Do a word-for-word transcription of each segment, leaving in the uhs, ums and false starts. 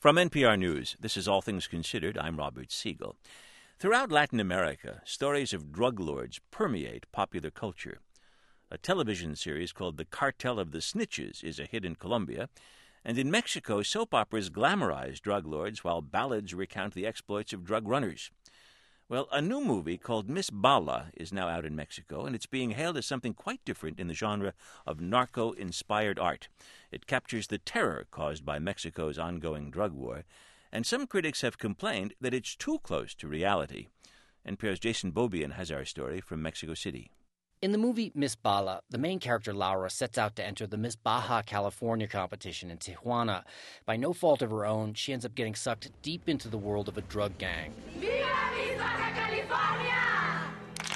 From N P R News, this is All Things Considered. I'm Robert Siegel. Throughout Latin America, stories of drug lords permeate popular culture. A television series called The Cartel of the Snitches is a hit in Colombia, and in Mexico, soap operas glamorize drug lords while ballads recount the exploits of drug runners. Well, a new movie called Miss Bala is now out in Mexico, and it's being hailed as something quite different in the genre of narco-inspired art. It captures the terror caused by Mexico's ongoing drug war, and some critics have complained that it's too close to reality. N P R's Jason Beaubien has our story from Mexico City. In the movie Miss Bala, the main character Laura sets out to enter the Miss Baja California competition in Tijuana. By no fault of her own, she ends up getting sucked deep into the world of a drug gang. Viva Miss Baja California!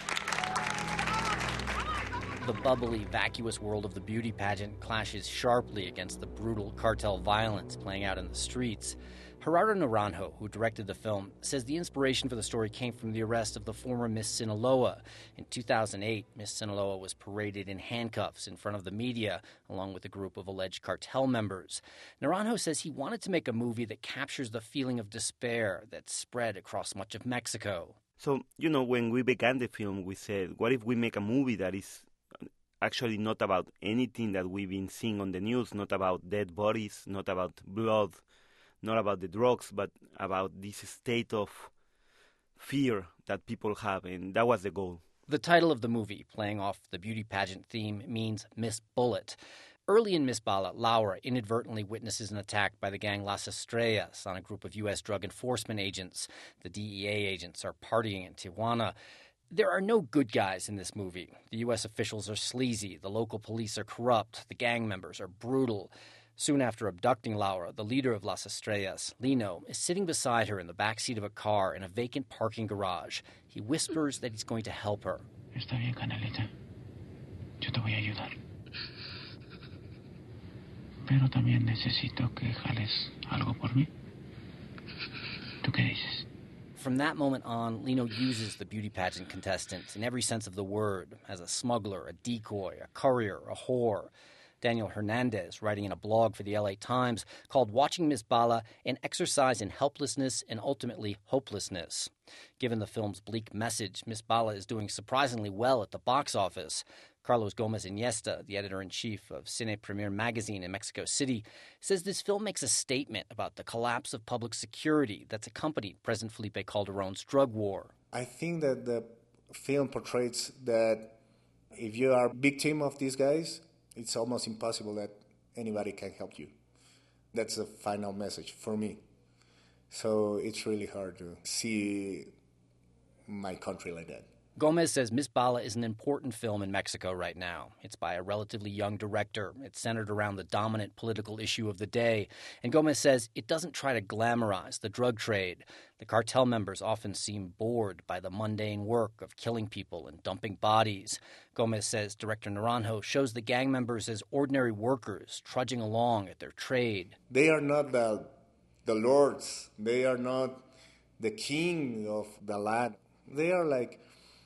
The bubbly, vacuous world of the beauty pageant clashes sharply against the brutal cartel violence playing out in the streets. Gerardo Naranjo, who directed the film, says the inspiration for the story came from the arrest of the former Miss Sinaloa. In two thousand eight, Miss Sinaloa was paraded in handcuffs in front of the media, along with a group of alleged cartel members. Naranjo says he wanted to make a movie that captures the feeling of despair that's spread across much of Mexico. So, you know, when we began the film, we said, what if we make a movie that is actually not about anything that we've been seeing on the news, not about dead bodies, not about blood, not about the drugs, but about this state of fear that people have, and that was the goal. The title of the movie, playing off the beauty pageant theme, means Miss Bullet. Early in Miss Bala, Laura inadvertently witnesses an attack by the gang Las Estrellas on a group of U S drug enforcement agents. The D E A agents are partying in Tijuana. There are no good guys in this movie. The U S officials are sleazy, the local police are corrupt, the gang members are brutal. Soon after abducting Laura, the leader of Las Estrellas, Lino, is sitting beside her in the backseat of a car in a vacant parking garage. He whispers that he's going to help her. Está bien, Canelita. Yo te voy a ayudar. Pero también necesito que jales algo por mí. ¿Tú qué dices? From that moment on, Lino uses the beauty pageant contestant in every sense of the word, as a smuggler, a decoy, a courier, a whore. Daniel Hernandez, writing in a blog for the L A Times, called Watching Miss Bala an exercise in helplessness and ultimately hopelessness. Given the film's bleak message, Miss Bala is doing surprisingly well at the box office. Carlos Gomez Iniesta, the editor-in-chief of Cine Premier magazine in Mexico City, says this film makes a statement about the collapse of public security that's accompanied President Felipe Calderon's drug war. I think that the film portrays that if you are a victim of these guys, it's almost impossible that anybody can help you. That's the final message for me. So it's really hard to see my country like that. Gomez says Miss Bala is an important film in Mexico right now. It's by a relatively young director. It's centered around the dominant political issue of the day. And Gomez says it doesn't try to glamorize the drug trade. The cartel members often seem bored by the mundane work of killing people and dumping bodies. Gomez says director Naranjo shows the gang members as ordinary workers trudging along at their trade. They are not the, the lords. They are not the king of the land. They are like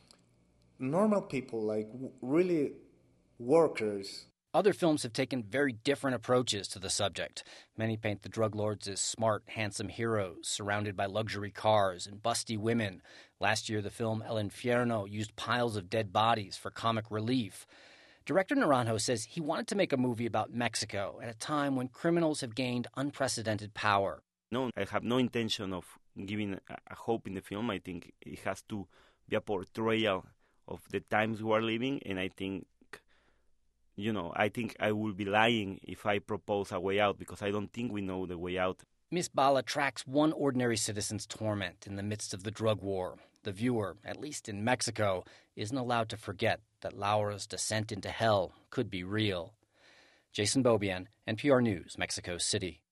normal people, like really workers. Other films have taken very different approaches to the subject. Many paint the drug lords as smart, handsome heroes, surrounded by luxury cars and busty women. Last year, the film El Infierno used piles of dead bodies for comic relief. Director Naranjo says he wanted to make a movie about Mexico at a time when criminals have gained unprecedented power. No, I have no intention of giving a, a hope in the film. I think it has to be a portrayal of the times we are living, and I think, you know, I think I will be lying if I propose a way out, because I don't think we know the way out. Miss Bala tracks one ordinary citizen's torment in the midst of the drug war. The viewer, at least in Mexico, isn't allowed to forget that Laura's descent into hell could be real. Jason Beaubien, N P R News, Mexico City.